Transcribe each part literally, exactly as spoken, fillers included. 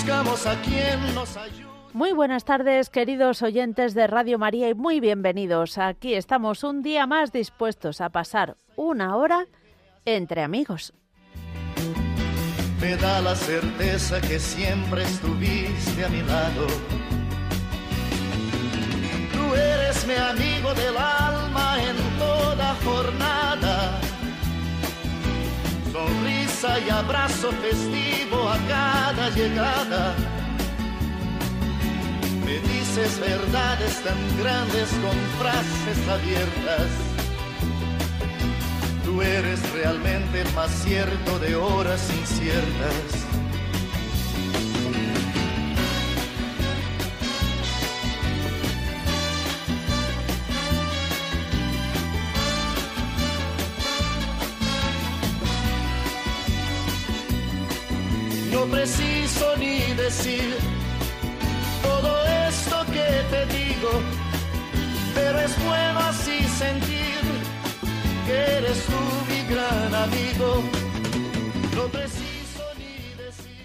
buscamos a quien nos ayude. Muy buenas tardes, queridos oyentes de Radio María, y muy bienvenidos. Aquí estamos un día más dispuestos a pasar una hora entre amigos. Me da la certeza que siempre estuviste a mi lado. Tú eres mi amigo del alma en toda jornada. Sonrisa y abrazo festivo a cada llegada. Me dices verdades tan grandes con frases abiertas. Tú eres realmente el más cierto de horas inciertas. No preciso ni decir todo esto que te digo, pero es bueno así sentir que eres tú mi gran amigo. No preciso ni decir.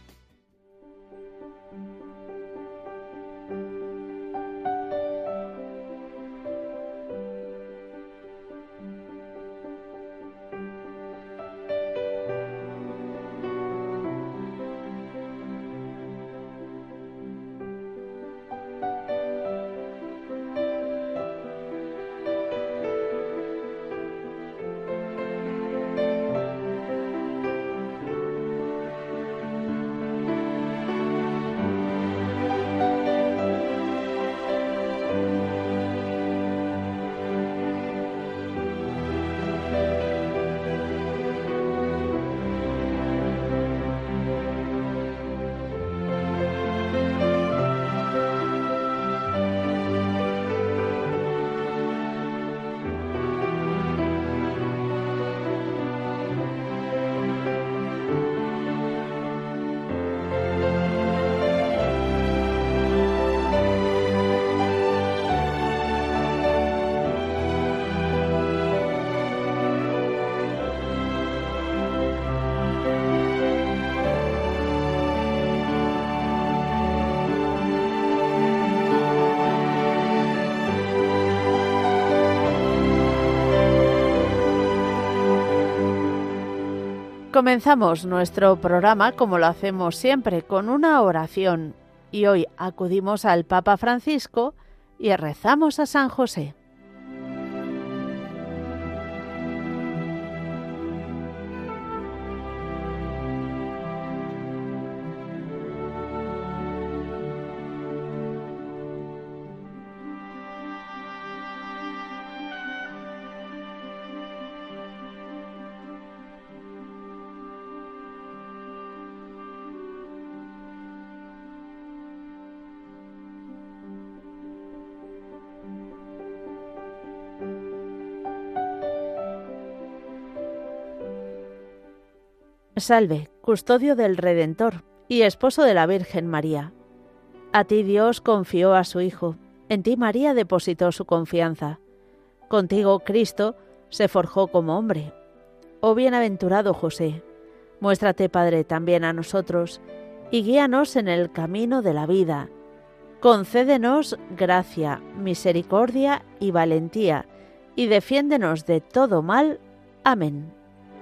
Comenzamos nuestro programa, como lo hacemos siempre, con una oración. Y hoy acudimos al Papa Francisco y rezamos a San José. Salve, custodio del Redentor y esposo de la Virgen María. A ti Dios confió a su Hijo, en ti María depositó su confianza. Contigo Cristo se forjó como hombre. Oh bienaventurado José, muéstrate Padre también a nosotros y guíanos en el camino de la vida. Concédenos gracia, misericordia y valentía y defiéndenos de todo mal. Amén.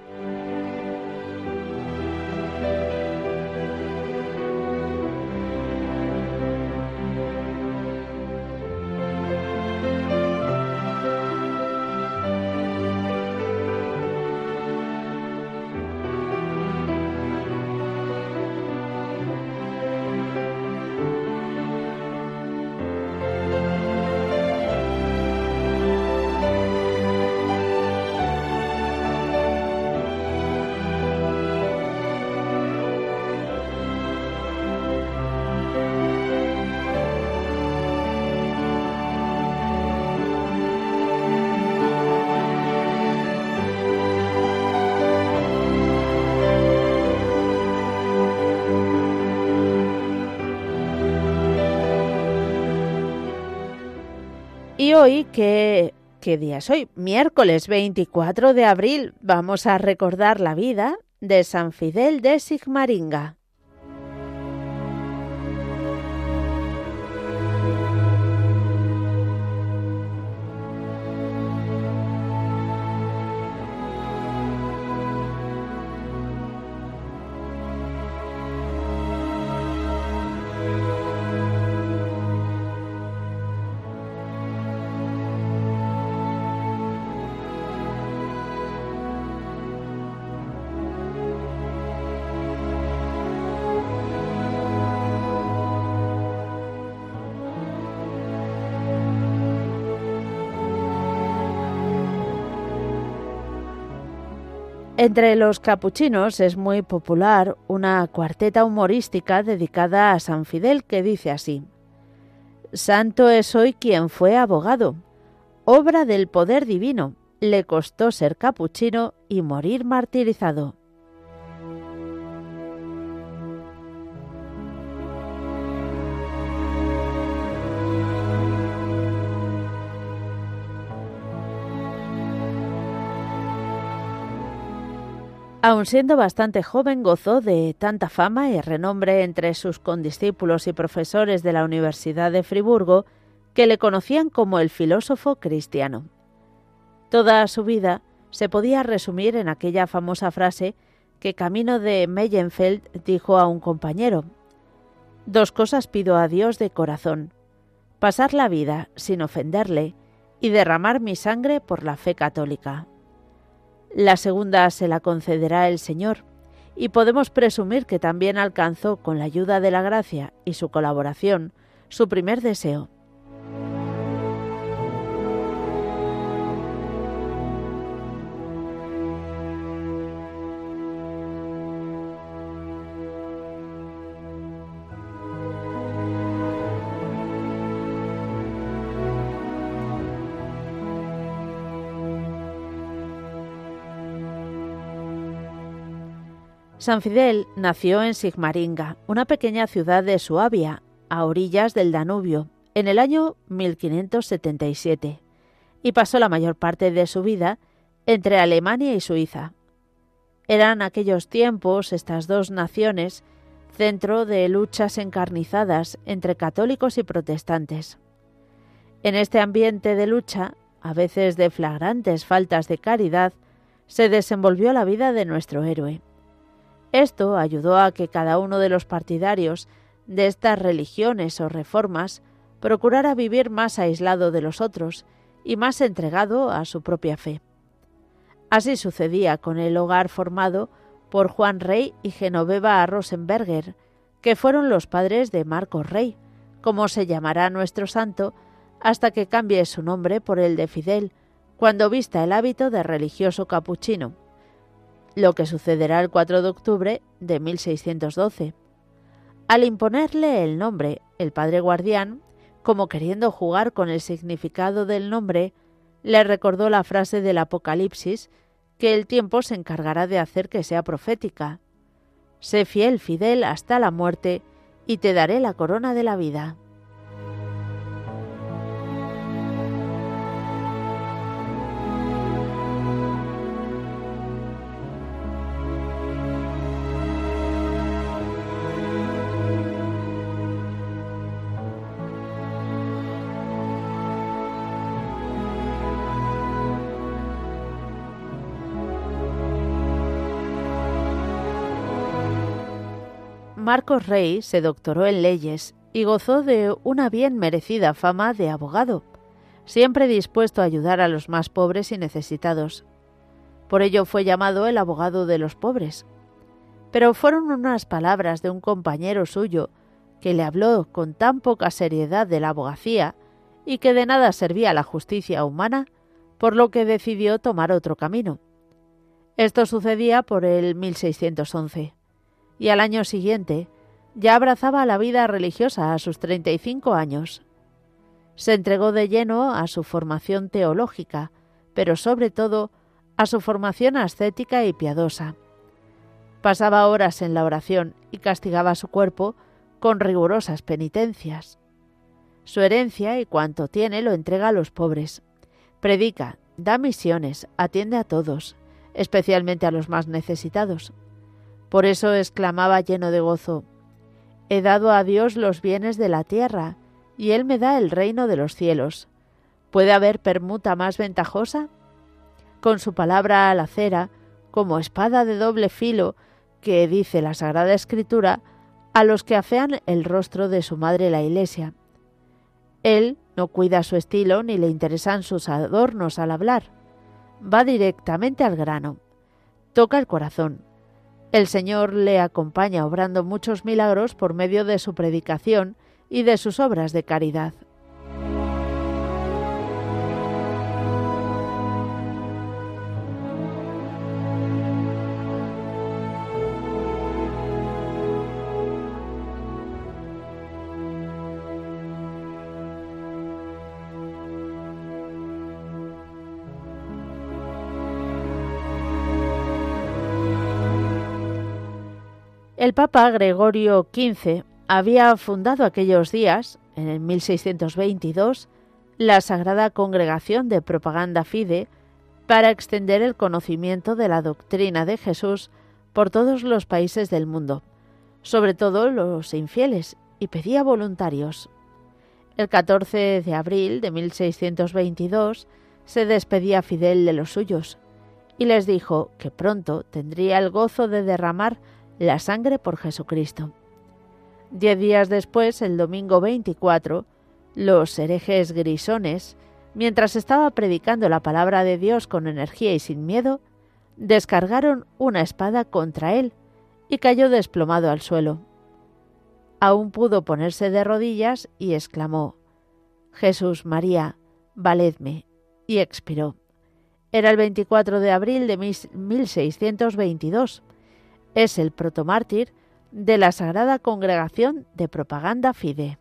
Y hoy, ¿qué, ¿qué día es hoy? Miércoles veinticuatro de abril, vamos a recordar la vida de San Fidel de Sigmaringa. Entre los capuchinos es muy popular una cuarteta humorística dedicada a San Fidel que dice así: «Santo es hoy quien fue abogado, obra del poder divino, le costó ser capuchino y morir martirizado». Aun siendo bastante joven, gozó de tanta fama y renombre entre sus condiscípulos y profesores de la Universidad de Friburgo que le conocían como el filósofo cristiano. Toda su vida se podía resumir en aquella famosa frase que camino de Mellenfeld dijo a un compañero: «Dos cosas pido a Dios de corazón: pasar la vida sin ofenderle y derramar mi sangre por la fe católica». La segunda se la concederá el Señor, y podemos presumir que también alcanzó, con la ayuda de la gracia y su colaboración, su primer deseo. San Fidel nació en Sigmaringa, una pequeña ciudad de Suabia, a orillas del Danubio, en el año mil quinientos setenta y siete, y pasó la mayor parte de su vida entre Alemania y Suiza. Eran aquellos tiempos estas dos naciones centro de luchas encarnizadas entre católicos y protestantes. En este ambiente de lucha, a veces de flagrantes faltas de caridad, se desenvolvió la vida de nuestro héroe. Esto ayudó a que cada uno de los partidarios de estas religiones o reformas procurara vivir más aislado de los otros y más entregado a su propia fe. Así sucedía con el hogar formado por Juan Rey y Genoveva Rosenberger, que fueron los padres de Marcos Rey, como se llamará nuestro santo hasta que cambie su nombre por el de Fidel, cuando vista el hábito de religioso capuchino, lo que sucederá el cuatro de octubre de mil seiscientos doce. Al imponerle el nombre, el padre guardián, como queriendo jugar con el significado del nombre, le recordó la frase del Apocalipsis que el tiempo se encargará de hacer que sea profética: «Sé fiel, Fidel, hasta la muerte, y te daré la corona de la vida». Marcos Rey se doctoró en leyes y gozó de una bien merecida fama de abogado, siempre dispuesto a ayudar a los más pobres y necesitados. Por ello fue llamado el abogado de los pobres. Pero fueron unas palabras de un compañero suyo que le habló con tan poca seriedad de la abogacía y que de nada servía a la justicia humana, por lo que decidió tomar otro camino. Esto sucedía por el mil seiscientos once. Y al año siguiente ya abrazaba la vida religiosa a sus treinta y cinco años. Se entregó de lleno a su formación teológica, pero sobre todo a su formación ascética y piadosa. Pasaba horas en la oración y castigaba su cuerpo con rigurosas penitencias. Su herencia y cuanto tiene lo entrega a los pobres. Predica, da misiones, atiende a todos, especialmente a los más necesitados. Por eso exclamaba lleno de gozo: «He dado a Dios los bienes de la tierra, y Él me da el reino de los cielos. ¿Puede haber permuta más ventajosa?». Con su palabra alacera, como espada de doble filo, que dice la Sagrada Escritura, a los que afean el rostro de su madre la Iglesia. Él no cuida su estilo ni le interesan sus adornos al hablar. Va directamente al grano. Toca el corazón. El Señor le acompaña obrando muchos milagros por medio de su predicación y de sus obras de caridad. El Papa Gregorio quince había fundado aquellos días, en el mil seiscientos veintidós, la Sagrada Congregación de Propaganda Fide para extender el conocimiento de la doctrina de Jesús por todos los países del mundo, sobre todo los infieles, y pedía voluntarios. El catorce de abril de mil seiscientos veintidós se despedía Fidel de los suyos y les dijo que pronto tendría el gozo de derramar la sangre por Jesucristo. Diez días después, el domingo veinticuatro, los herejes grisones, mientras estaba predicando la palabra de Dios con energía y sin miedo, descargaron una espada contra él y cayó desplomado al suelo. Aún pudo ponerse de rodillas y exclamó: «Jesús, María, valedme», y expiró. Era el veinticuatro de abril de mil seiscientos veintidós. Es el protomártir de la Sagrada Congregación de Propaganda Fide.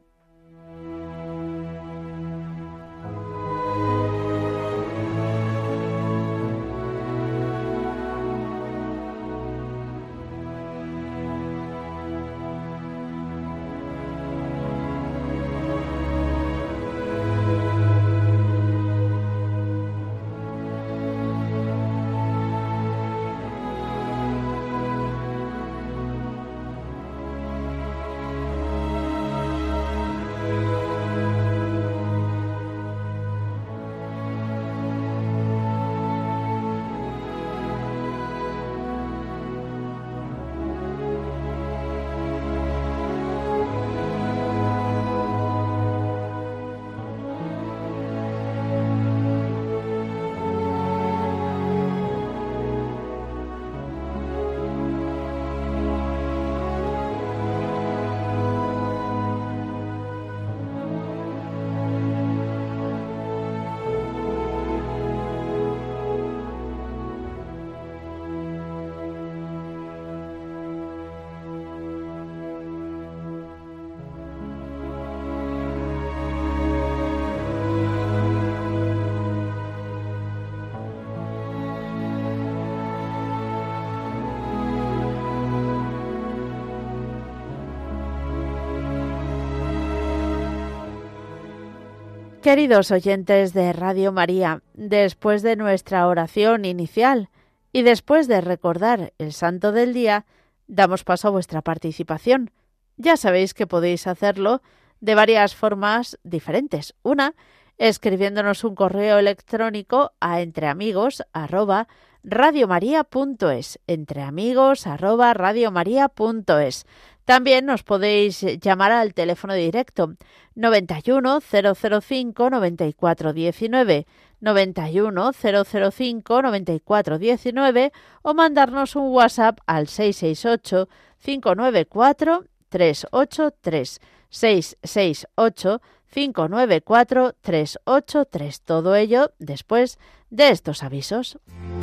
Queridos oyentes de Radio María, después de nuestra oración inicial y después de recordar el santo del día, damos paso a vuestra participación. Ya sabéis que podéis hacerlo de varias formas diferentes. Una, escribiéndonos un correo electrónico a entreamigos arroba radiomaria.es, entreamigos arroba radiomaria.es. También nos podéis llamar al teléfono directo noventa y uno, cero cero cinco, noventa y cuatro diecinueve, noventa y uno, cero cero cinco, noventa y cuatro diecinueve o mandarnos un WhatsApp al seis seis ocho, cinco nueve cuatro, tres ocho tres, seis seis ocho, cinco nueve cuatro, tres ocho tres. Todo ello después de estos avisos.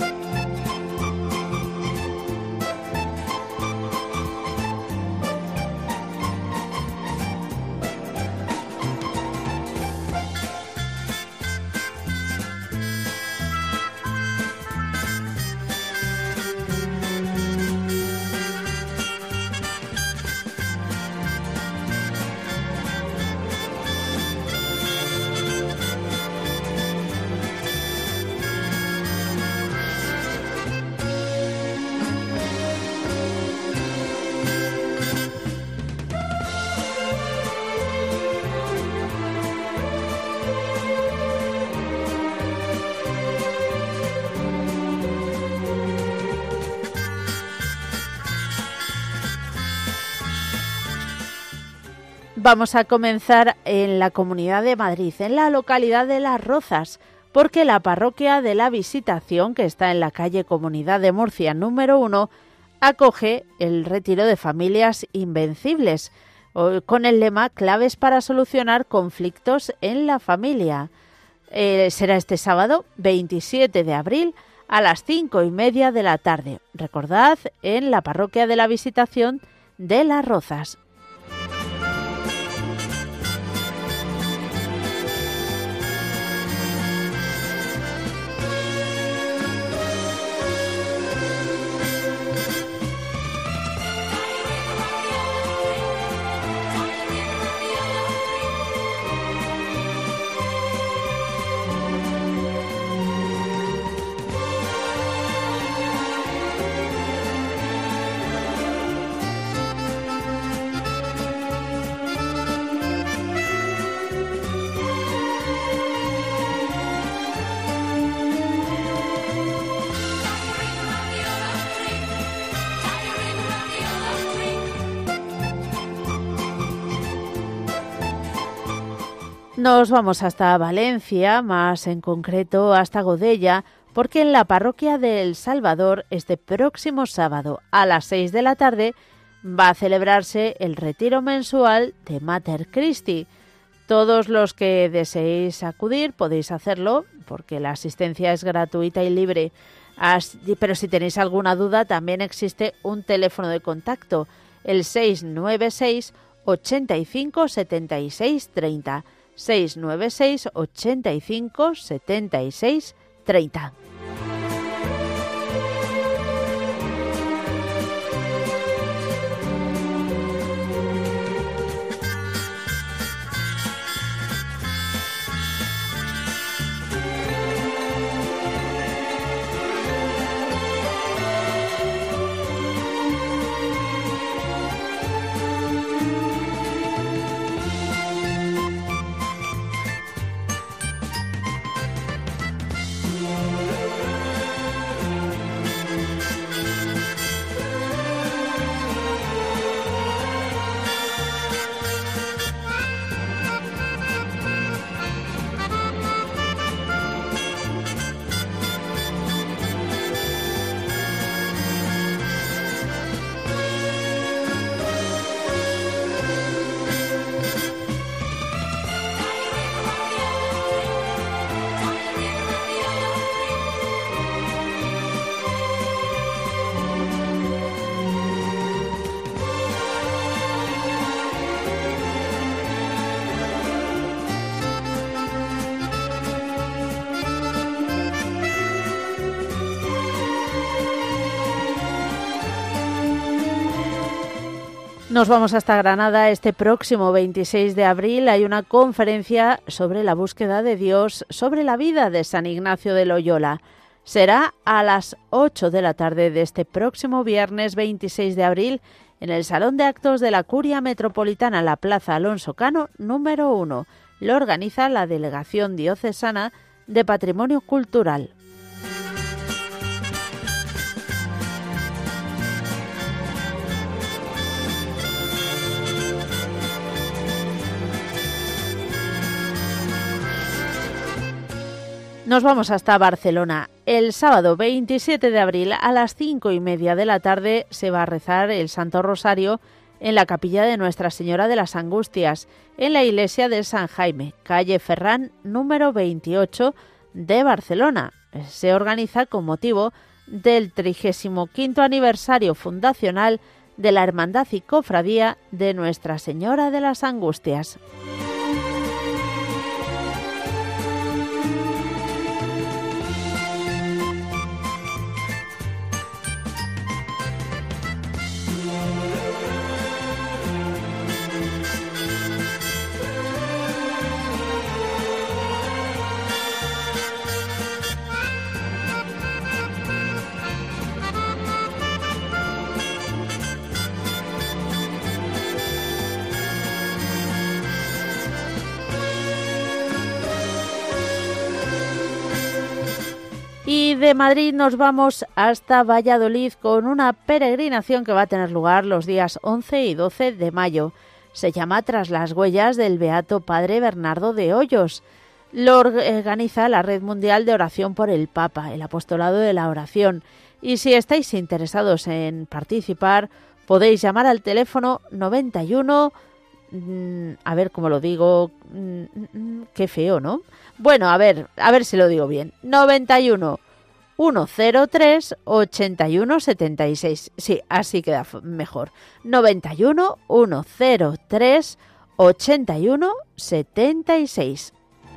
Vamos a comenzar en la Comunidad de Madrid, en la localidad de Las Rozas, porque la parroquia de la Visitación, que está en la calle Comunidad de Murcia número uno, acoge el retiro de familias invencibles, con el lema Claves para solucionar conflictos en la familia. Eh, será este sábado veintisiete de abril a las cinco y media de la tarde. Recordad, en la parroquia de la Visitación de Las Rozas. Nos vamos hasta Valencia, más en concreto hasta Godella, porque en la parroquia del Salvador este próximo sábado a las seis de la tarde va a celebrarse el retiro mensual de Mater Christi. Todos los que deseéis acudir podéis hacerlo porque la asistencia es gratuita y libre. Así, pero si tenéis alguna duda también existe un teléfono de contacto, el seis nueve seis, ochenta y cinco, setenta y seis, treinta. seis nueve seis, ochenta y cinco, setenta y seis, treinta. Nos vamos hasta Granada. Este próximo veintiséis de abril hay una conferencia sobre la búsqueda de Dios, sobre la vida de San Ignacio de Loyola. Será a las ocho de la tarde de este próximo viernes veintiséis de abril en el Salón de Actos de la Curia Metropolitana, la Plaza Alonso Cano, número uno. Lo organiza la Delegación Diocesana de Patrimonio Cultural. Nos vamos hasta Barcelona. El sábado veintisiete de abril a las cinco y media de la tarde se va a rezar el Santo Rosario en la capilla de Nuestra Señora de las Angustias, en la iglesia de San Jaime, calle Ferrán, número veintiocho de Barcelona. Se organiza con motivo del trigésimo quinto aniversario fundacional de la Hermandad y Cofradía de Nuestra Señora de las Angustias. Y de Madrid nos vamos hasta Valladolid con una peregrinación que va a tener lugar los días once y doce de mayo. Se llama Tras las huellas del Beato Padre Bernardo de Hoyos. Lo organiza la Red Mundial de Oración por el Papa, el Apostolado de la Oración. Y si estáis interesados en participar, podéis llamar al teléfono noventa y uno... A ver cómo lo digo, qué feo, ¿no? Bueno, a ver, a ver si lo digo bien. noventa y uno, ciento tres, ochenta y uno, setenta y seis. Sí, así queda mejor. noventa y uno, ciento tres, ochenta y uno, setenta y seis.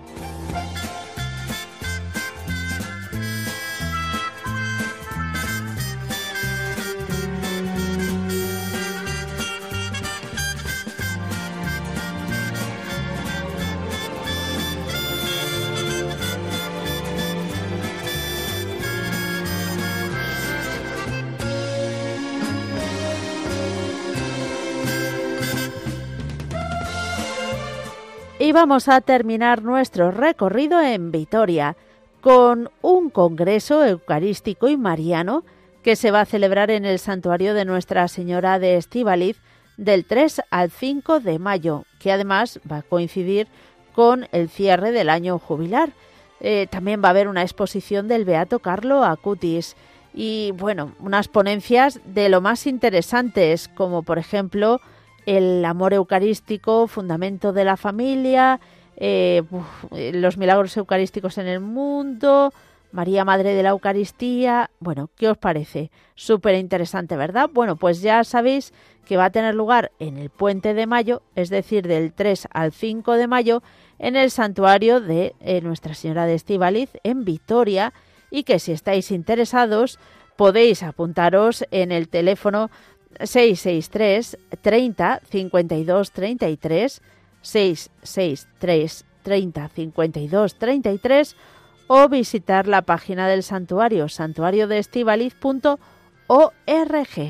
Y vamos a terminar nuestro recorrido en Vitoria con un congreso eucarístico y mariano que se va a celebrar en el santuario de Nuestra Señora de Estíbaliz del tres al cinco de mayo, que además va a coincidir con el cierre del año jubilar. Eh, también va a haber una exposición del Beato Carlo Acutis y, bueno, unas ponencias de lo más interesantes, como por ejemplo el amor eucarístico, fundamento de la familia, eh, uf, los milagros eucarísticos en el mundo, María Madre de la Eucaristía. Bueno, ¿qué os parece? Súper interesante, ¿verdad? Bueno, pues ya sabéis que va a tener lugar en el Puente de Mayo, es decir, del tres al cinco de mayo, en el santuario de eh, Nuestra Señora de Estíbaliz, en Vitoria, y que si estáis interesados podéis apuntaros en el teléfono seis seis tres, treinta, cincuenta y dos, treinta y tres, seis seis tres, treinta, cincuenta y dos, treinta y tres, o visitar la página del santuario, santuario de estíbaliz punto org.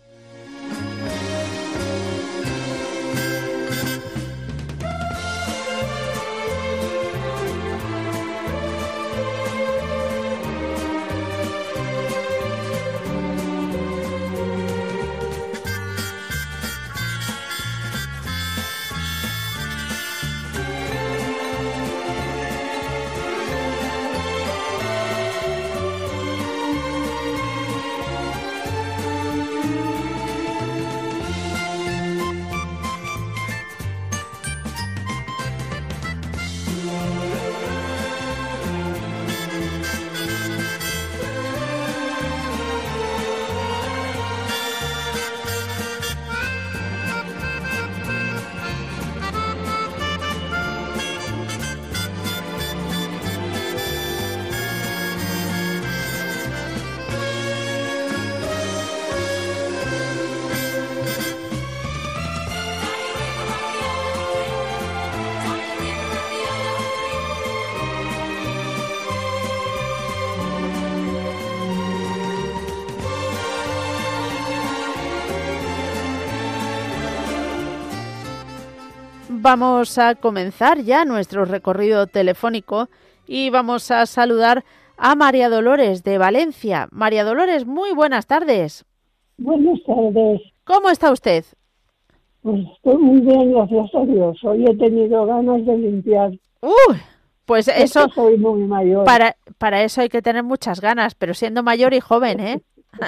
Vamos a comenzar ya nuestro recorrido telefónico y vamos a saludar a María Dolores de Valencia. María Dolores, muy buenas tardes. Buenas tardes. ¿Cómo está usted? Pues estoy muy bien, gracias a Dios. Hoy he tenido ganas de limpiar. Uy, pues eso... Soy muy mayor. Para, para eso hay que tener muchas ganas, pero siendo mayor y joven, ¿eh?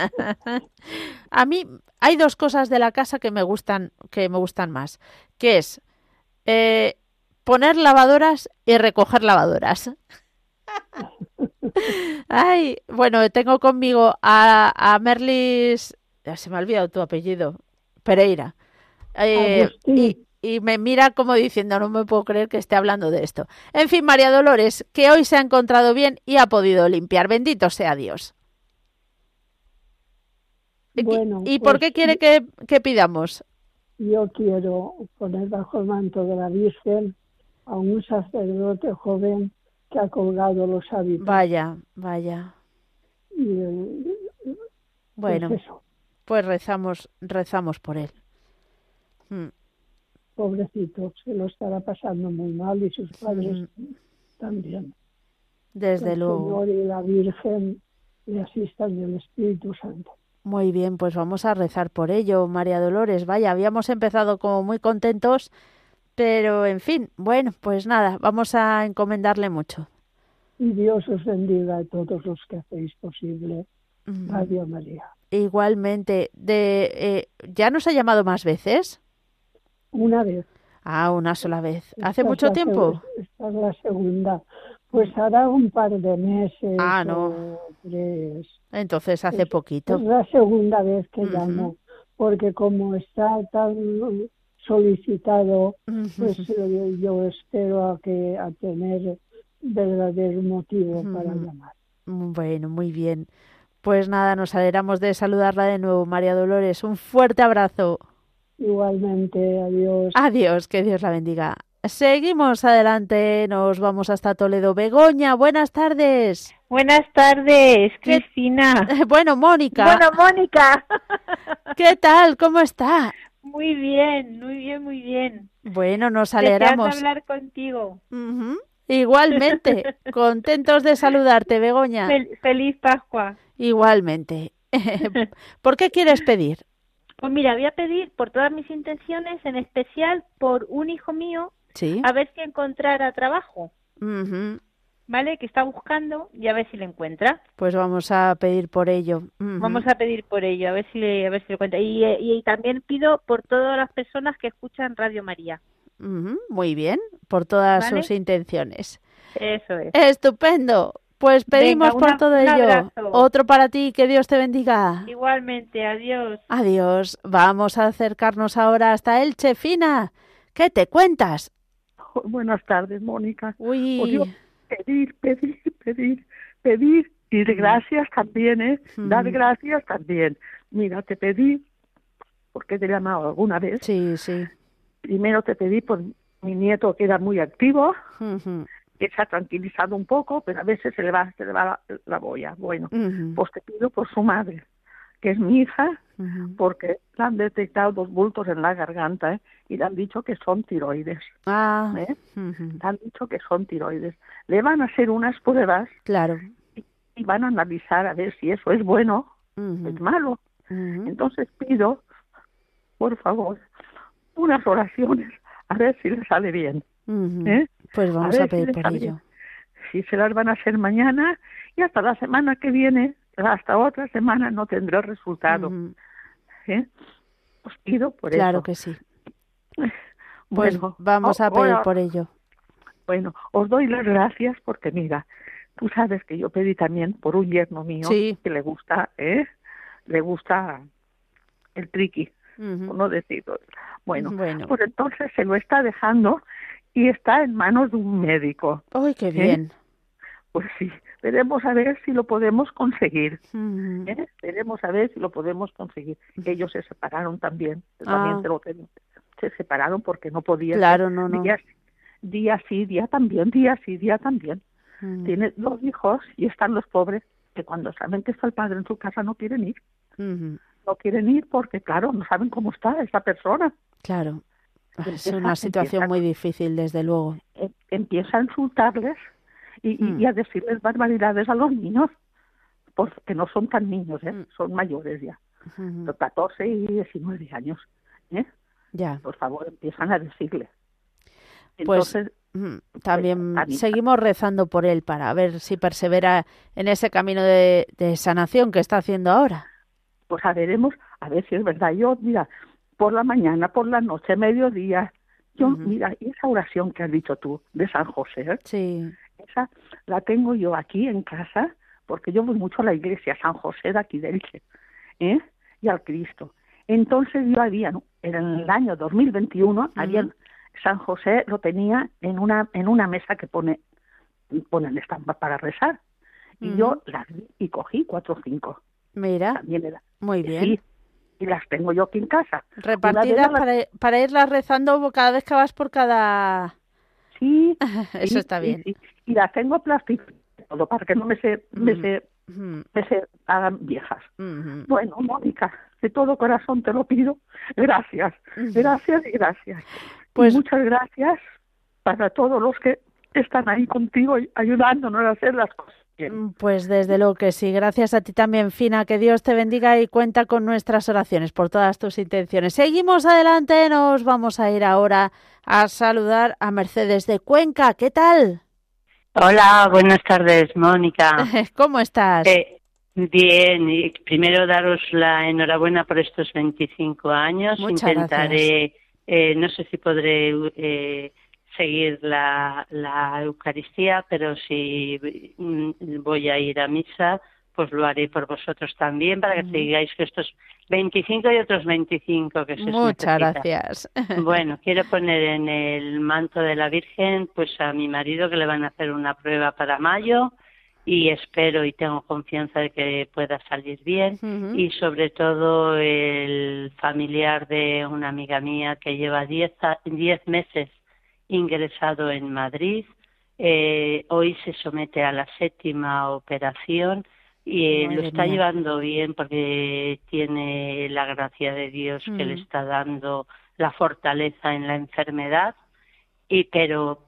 A mí hay dos cosas de la casa que me gustan, que me gustan más, que es eh, poner lavadoras y recoger lavadoras. Ay, bueno, tengo conmigo a, a Merlis, se me ha olvidado tu apellido, Pereira, eh, y, y me mira como diciendo, no me puedo creer que esté hablando de esto. En fin, María Dolores, que hoy se ha encontrado bien y ha podido limpiar, bendito sea Dios. Bueno, ¿Y, y pues, por qué quiere que, que pidamos? Yo quiero poner bajo el manto de la Virgen a un sacerdote joven que ha colgado los hábitos. Vaya, vaya. Y, eh, bueno, pues, eso. pues rezamos, rezamos por él. Hmm. Pobrecito, se lo estará pasando muy mal y sus padres hmm. también. Desde el luego. El Señor y la Virgen le asistan del Espíritu Santo. Muy bien, pues vamos a rezar por ello, María Dolores. Vaya, habíamos empezado como muy contentos, pero en fin, bueno, pues nada, vamos a encomendarle mucho. Y Dios os bendiga a todos los que hacéis posible Radio María. Igualmente. De, eh, ¿ya nos ha llamado más veces? Una vez. Ah, una sola vez. ¿Hace esta mucho tiempo? Esta es la segunda. Pues hará un par de meses. Ah, no. O tres. Entonces hace es, poquito. Es la segunda vez que uh-huh. llamo, porque como está tan solicitado, uh-huh. pues yo, yo espero a que a tener verdadero motivo uh-huh. para llamar. Bueno, muy bien. Pues nada, nos alegramos de saludarla de nuevo, María Dolores. Un fuerte abrazo. Igualmente, adiós. Adiós, que Dios la bendiga. Seguimos adelante, nos vamos hasta Toledo. Begoña, buenas tardes. Buenas tardes, Cristina. Bueno, Mónica. Bueno, Mónica. ¿Qué tal? ¿Cómo está? Muy bien, muy bien, muy bien. Bueno, nos alegramos. Deseando hablar contigo. Uh-huh. Igualmente, contentos de saludarte, Begoña. Fel- feliz Pascua. Igualmente. ¿Por qué quieres pedir? Pues mira, voy a pedir por todas mis intenciones, en especial por un hijo mío Sí. a ver si encontrara trabajo, Ujú. ¿vale? Que está buscando y a ver si lo encuentra. Pues vamos a pedir por ello. Ujú. Vamos a pedir por ello, a ver si le, a ver si lo encuentra. Y, eh, y también pido por todas las personas que escuchan Radio María, Ujú, muy bien, por todas ¿vale? sus intenciones. Eso es. Estupendo. Pues pedimos Venga, por una- todo un ello. abrazo. Otro para ti, que Dios te bendiga. Igualmente, adiós. Adiós. Vamos a acercarnos ahora hasta Elche, Fina. ¿Qué te cuentas? Buenas tardes, Mónica. Uy. Por Dios, pedir, pedir, pedir, pedir y de gracias también, ¿eh? Mm. Dar gracias también. Mira, te pedí, porque te he llamado alguna vez, Sí, sí. primero te pedí por mi nieto que era muy activo, Ujú, que se ha tranquilizado un poco, pero a veces se le va, se le va la, la boya. Bueno, ujú, pues te pido por su madre, que es mi hija, ujú. porque le han detectado dos bultos en la garganta, ¿eh? Y le han dicho que son tiroides. Ah, ¿eh? ujú, Le han dicho que son tiroides. Le van a hacer unas pruebas claro. y van a analizar a ver si eso es bueno o Ujú, es malo. ujú, Entonces pido, por favor, unas oraciones a ver si le sale bien. ujú. ¿eh? Pues vamos a, ver si pedir le por sale ello. bien. Si se las van a hacer mañana y hasta la semana que viene, hasta otra semana no tendré resultado. Ujú, ¿eh? Os pido por claro eso. que sí. Pues Bueno, vamos a pedir ahora- por ello. Bueno, os doy las gracias porque mira, tú sabes que yo pedí también por un yerno mío Sí. que le gusta, ¿eh? Le gusta el triqui, Ujú. por no decirlo. Bueno, Bueno. pues entonces se lo está dejando y está en manos de un médico. ¡Ay, qué bien! Pues sí, veremos a ver si lo podemos conseguir. Ujú. ¿eh? Veremos a ver si lo podemos conseguir. Ellos se separaron también, Ah. también te lo tengo. Se separaron porque no podían. Claro, no, no. Día, día sí, día también, día sí, día también. Ujú. Tiene dos hijos y están los pobres que cuando saben que está el padre en su casa no quieren ir. Ujú. No quieren ir porque, claro, no saben cómo está esa persona. Claro. Es Empieza- una situación empieza- muy difícil, desde luego. em- Empieza a insultarles y, y- Mm. y a decirles barbaridades a los niños, porque no son tan niños, ¿eh? Mm. Son mayores ya, Ujú. de catorce y diecinueve años. ¿eh? Ya. Por favor, empiezan a decirles. Pues Entonces, ujú, también Anita. seguimos rezando por él para ver si persevera en ese camino de, de sanación que está haciendo ahora. pues a veremos, a ver si es verdad. Yo, mira, por la mañana, por la noche, mediodía, yo, Ujú. mira, y esa oración que has dicho tú, de San José, ¿eh? Sí. esa la tengo yo aquí en casa, porque yo voy mucho a la iglesia, San José de aquí de Elche, ¿eh? Y al Cristo. Entonces yo había, ¿no? en el año dos mil veintiuno, había, Ujú. San José lo tenía en una en una mesa que pone ponen estampas para rezar. Y Ujú. yo las vi y cogí cuatro o cinco. Mira, También era. muy bien. Sí, y las tengo yo aquí en casa. Una de Repartidas ellas la- para, para irlas rezando cada vez que vas por cada... Sí, Eso sí, está sí, bien. sí. Y las tengo plásticas, todo para que no me se, me Ujú. se, Ujú. me se hagan viejas. Ujú. Bueno, Mónica, de todo corazón te lo pido. Gracias, gracias y gracias. Pues- Y muchas gracias para todos los que están ahí contigo y ayudándonos a hacer las cosas bien. Pues desde luego que sí. Gracias a ti también, Fina. Que Dios te bendiga y cuenta con nuestras oraciones por todas tus intenciones. Seguimos adelante. Nos vamos a ir ahora a saludar a Mercedes de Cuenca. ¿Qué tal? Hola, buenas tardes, Mónica. ¿Cómo estás? Eh, bien, y primero daros la enhorabuena por estos veinticinco años. Muchas Intentaré, eh, no sé si podré eh, seguir la, la Eucaristía, pero si mm, voy a ir a misa, pues lo haré por vosotros también, para que Ujú. sigáis que estos veinticinco y otros veinticinco que se os Muchas necesita. gracias. Bueno, quiero poner en el manto de la Virgen pues a mi marido, que le van a hacer una prueba para mayo, y espero y tengo confianza de que pueda salir bien. Ujú. Y sobre todo el familiar de una amiga mía que lleva diez, a- diez meses ingresado en Madrid. Eh, hoy se somete a la séptima operación y eh, lo Madre está mía. llevando bien porque tiene la gracia de Dios que le Mm. está dando la fortaleza en la enfermedad, y pero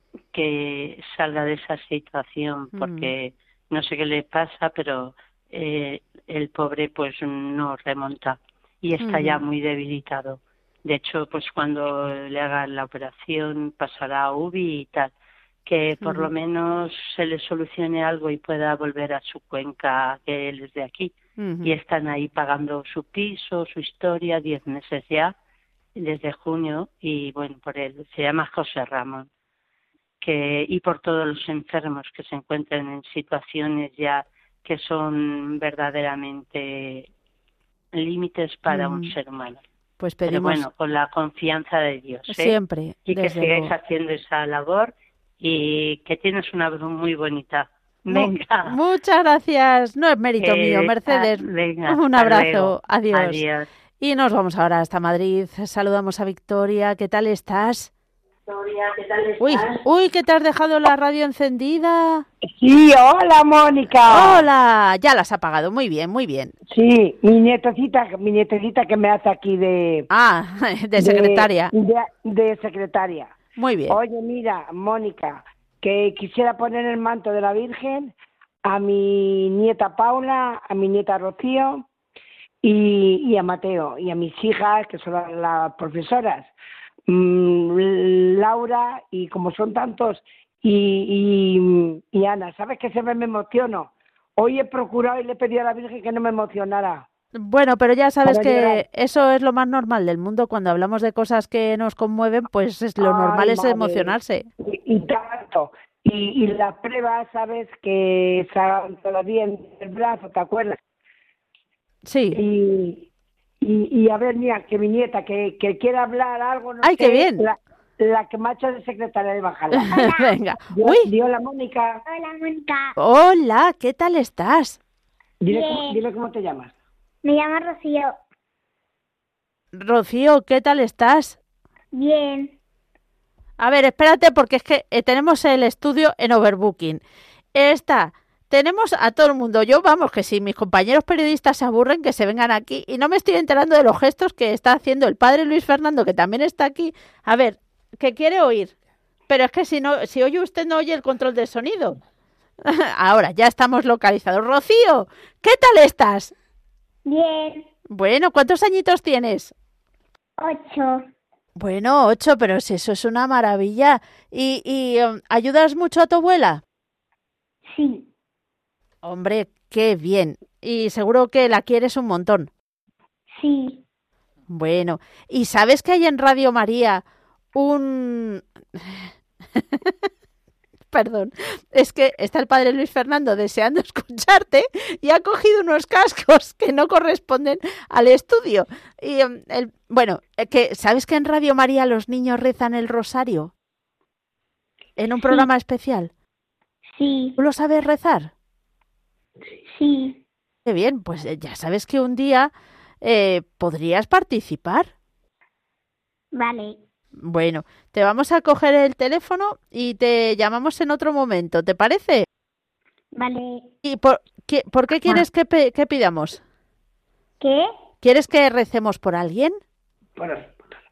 que salga de esa situación, Mm. porque no sé qué le pasa, pero eh, el pobre pues no remonta y está ya Ujú. muy debilitado. De hecho, pues cuando le hagan la operación pasará a U B I y tal, que por uh-huh. lo menos se le solucione algo y pueda volver a su Cuenca, que él es de aquí. Uh-huh. Y están ahí pagando su piso, su historia, diez meses ya, desde junio, y bueno, por él, se llama José Ramón. Que, y por todos los enfermos que se encuentran en situaciones ya que son verdaderamente límites para mm. un ser humano. Pues pedimos... Pero bueno, con la confianza de Dios, ¿eh? Siempre. Y que sigáis luego. haciendo esa labor y que tienes una voz muy bonita. Venga. Muchas gracias. No es mérito eh, mío, Mercedes. Venga, un abrazo. Luego. Adiós. Adiós. Y nos vamos ahora hasta Madrid. Saludamos a Victoria. ¿Qué tal estás? Victoria, ¿qué tal estás? Uy, uy, que te has dejado la radio encendida. Sí, hola, Mónica. Hola, ya la has apagado. Muy bien, muy bien. Sí, mi nietecita, mi nietecita que me hace aquí de... Ah, de secretaria. De, de, de secretaria. Muy bien. Oye, mira, Mónica, que quisiera poner el manto de la Virgen a mi nieta Paula, a mi nieta Rocío y, y a Mateo, y a mis hijas, que son las, las profesoras. Laura, y como son tantos, y, y, y Ana, ¿sabes que siempre me emociono? Hoy he procurado y le he pedido a la Virgen que no me emocionara. Bueno, pero ya sabes Para que llegar. Eso es lo más normal del mundo. Cuando hablamos de cosas que nos conmueven, pues es lo Ay, normal es madre. emocionarse. Y, y tanto. Y, y las pruebas, ¿sabes? Que estaban todavía en el brazo, ¿te acuerdas? Sí. Y... Y, y a ver, mira, que mi nieta, que, que quiera hablar algo, no ¡Ay, sé, qué bien! La, la que me ha hecho de secretaria de Bajala. Venga. Dio, Uy. Dio la Mónica. Hola, Mónica. Hola, ¿qué tal estás? Dile cómo, dile cómo te llamas. Me llamo Rocío. Rocío, ¿qué tal estás? Bien. A ver, espérate, porque es que eh, tenemos el estudio en overbooking. Está... Tenemos a todo el mundo. Yo, vamos, que si mis compañeros periodistas se aburren, que se vengan aquí. Y no me estoy enterando de los gestos que está haciendo el padre Luis Fernando, que también está aquí. A ver, que quiere oír. Pero es que si no, si oye usted, no oye el control del sonido. Ahora, ya estamos localizados. Rocío, ¿qué tal estás? Bien. Bueno, ¿cuántos añitos tienes? Ocho. Bueno, ocho, pero si eso es una maravilla. ¿Y, y um, ayudas mucho a tu abuela? Sí. Hombre, qué bien. Y seguro que la quieres un montón. Sí. Bueno, ¿y sabes que hay en Radio María un... Perdón, es que está el padre Luis Fernando deseando escucharte y ha cogido unos cascos que no corresponden al estudio. Y el, bueno, que ¿sabes que en Radio María los niños rezan el rosario? ¿En un programa sí. especial? Sí. ¿Tú lo sabes rezar? Sí. Qué bien, pues ya sabes que un día eh, podrías participar. Vale. Bueno, te vamos a coger el teléfono y te llamamos en otro momento, ¿te parece? Vale. ¿Y por qué, por qué quieres que, pe, que pidamos? ¿Qué? ¿Quieres que recemos por alguien? Por,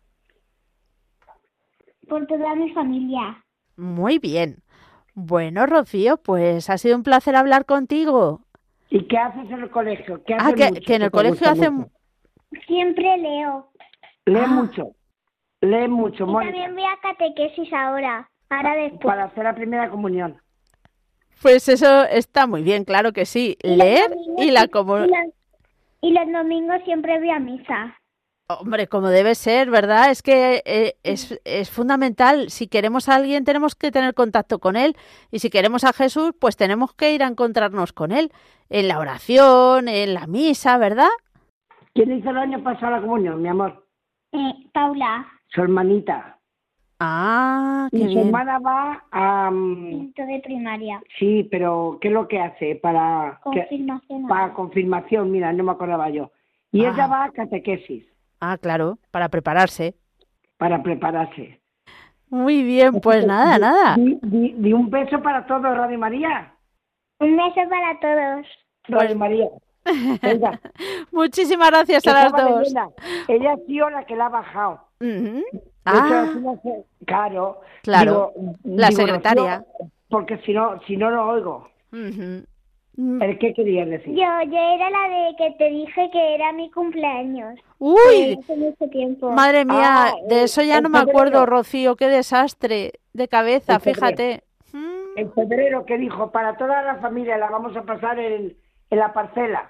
por toda mi familia. Muy bien. Bueno, Rocío, pues ha sido un placer hablar contigo. ¿Y qué haces en el colegio? ¿Qué ah, que, que en el colegio hacen... Siempre leo. Lee ah. mucho. Lee mucho, Y Mónica. también voy a catequesis ahora. Ahora después. Para hacer la primera comunión. Pues eso está muy bien, claro que sí. Y Leer y la comunión. Y, y los domingos siempre voy a misa. Hombre, como debe ser, ¿verdad? Es que eh, es, es fundamental. Si queremos a alguien, tenemos que tener contacto con él. Y si queremos a Jesús, pues tenemos que ir a encontrarnos con él. En la oración, en la misa, ¿verdad? ¿Quién hizo el año pasado la comunión, mi amor? Eh, Paula. Su hermanita. Ah, qué y bien. su hermana va a... Um... Quinto de primaria. Sí, pero ¿qué es lo que hace? Para... Confirmación. Que... Para confirmación, mira, no me acordaba yo. Y ah. ella va a catequesis. Ah, claro, para prepararse. Para prepararse. Muy bien, pues nada, di, nada. Di, di, di un beso para todos, Radio María. Un beso para todos. Radio María. Venga. Muchísimas gracias a las dos. Ella ha sido la que la ha bajado. Uh-huh. Ah, hecho, claro. Claro, digo, la digo, secretaria. No, porque si no, si no lo oigo. Uh-huh. ¿El qué querías decir? Yo, yo era la de que te dije que era mi cumpleaños. ¡Uy! Hace mucho tiempo. Madre mía, Ah, de eso ya en no me acuerdo, febrero. Rocío. Qué desastre de cabeza, En febrero. fíjate. En febrero, que dijo, para toda la familia la vamos a pasar en, en la parcela.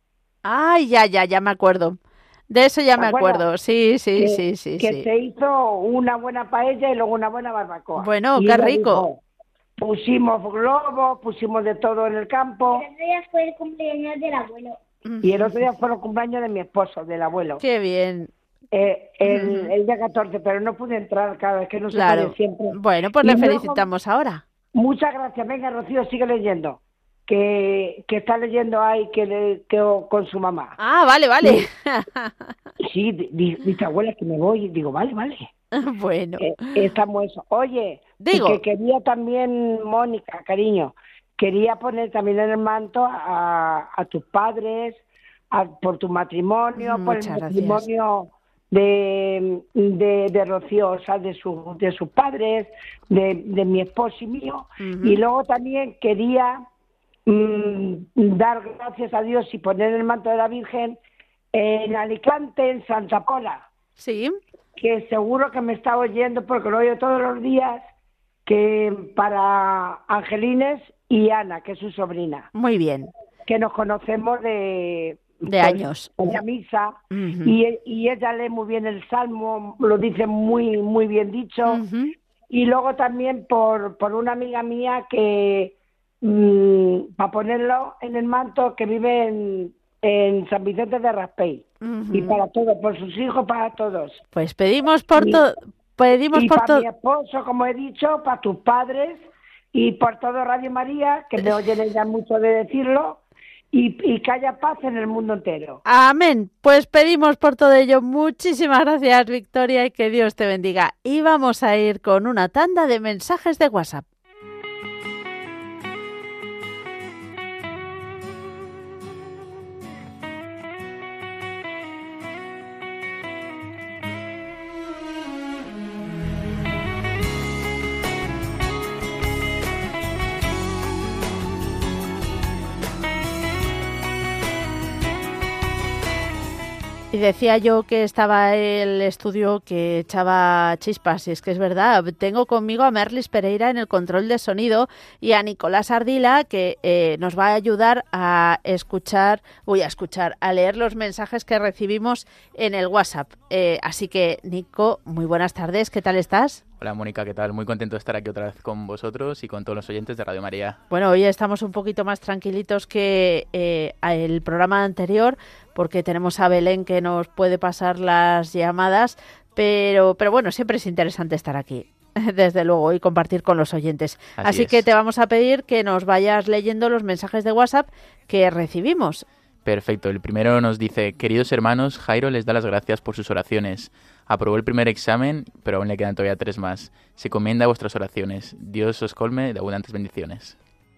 Ay, ya, ya, ya me acuerdo. De eso ya ¿Te me acuerdas? acuerdo. Sí, sí, que, sí, sí, que sí. se hizo una buena paella y luego una buena barbacoa. Bueno, Y qué ella rico. dijo, pusimos globos, pusimos de todo en el campo. El otro día fue el cumpleaños del abuelo. Y el otro día fue el cumpleaños de mi esposo, del abuelo. Qué bien. Eh, el, Ujú. el día catorce, pero no pude entrar, claro, es que no se Claro. puede siempre. Bueno, pues Y le luego- felicitamos ahora. Muchas gracias. Venga, Rocío, sigue leyendo. Que, que está leyendo ahí que, le, que con su mamá. Ah, vale, vale. Sí, di- di- dice abuela que me voy. Y digo, vale, vale. Bueno. Eh, estamos eso. Oye, Digo. que quería también, Mónica, cariño, quería poner también en el manto a, a tus padres, a- por tu matrimonio, por el Muchas gracias. matrimonio de, de, de Rocío, o sea, de, su, de sus padres, de, de mi esposo y mío. Ujú. Y luego también quería mm, dar gracias a Dios y poner el manto de la Virgen en Alicante, en Santa Pola, Sí. que seguro que me está oyendo porque lo oyo todos los días, que para Angelines y Ana, que es su sobrina, Muy bien. que nos conocemos de, De pues, años. en la misa, Ujú. y, y ella lee muy bien el Salmo, lo dice muy muy bien dicho, Ujú. y luego también por, por una amiga mía que, mm, para ponerlo en el manto, que vive en, en San Vicente de Raspey, Ujú. y para todos, por sus hijos, para todos. Pues pedimos por Y- todo. Pedimos Y por para todo. mi esposo, como he dicho, para tus padres y por todo Radio María, que me oyen ya mucho de decirlo, y, y que haya paz en el mundo entero. Amén. Pues pedimos por todo ello. Muchísimas gracias, Victoria, y que Dios te bendiga. Y vamos a ir con una tanda de mensajes de WhatsApp. Y decía yo que estaba el estudio que echaba chispas, y es que es verdad. Tengo conmigo a Merlis Pereira en el control de sonido y a Nicolás Ardila, que eh, nos va a ayudar a escuchar, voy a escuchar, a leer los mensajes que recibimos en el WhatsApp. Eh, así que, Nico, muy buenas tardes, ¿qué tal estás? Hola Mónica, ¿qué tal? Muy contento de estar aquí otra vez con vosotros y con todos los oyentes de Radio María. Bueno, hoy estamos un poquito más tranquilitos que eh, el programa anterior, porque tenemos a Belén que nos puede pasar las llamadas, pero, pero bueno, siempre es interesante estar aquí, desde luego, y compartir con los oyentes. Así Así es. que te vamos a pedir que nos vayas leyendo los mensajes de WhatsApp que recibimos. Perfecto, el primero nos dice: queridos hermanos, Jairo les da las gracias por sus oraciones. Aprobó el primer examen, pero aún le quedan todavía tres más. Se encomienda a vuestras oraciones. Dios os colme de abundantes bendiciones.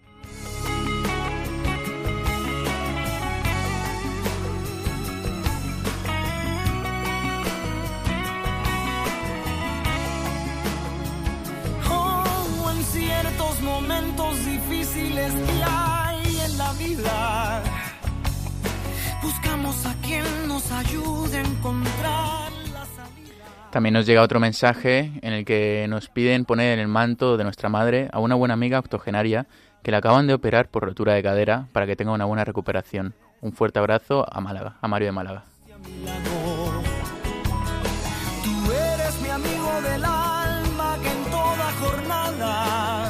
Oh, en ciertos momentos difíciles que hay en la vida, buscamos a quien nos ayude a encontrar la salida. También nos llega otro mensaje en el que nos piden poner en el manto de nuestra madre a una buena amiga octogenaria que la acaban de operar por rotura de cadera para que tenga una buena recuperación. Un fuerte abrazo a Málaga, a Mario de Málaga. Tú eres mi amigo del alma que en toda jornada,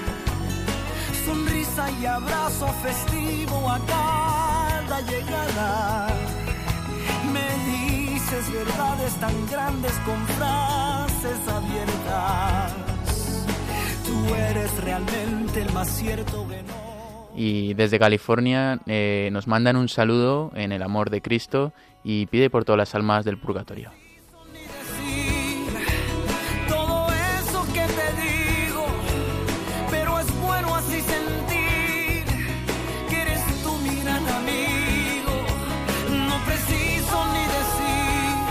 sonrisa y abrazo festivo a cada llegada, me dices verdades tan grandes con frases abiertas. Tú eres realmente el más cierto que no. Y desde California eh, nos mandan un saludo en el amor de Cristo y pide por todas las almas del purgatorio. Todo eso que te digo, pero es bueno así sentir que eres tú mi gran amigo. No preciso ni decir.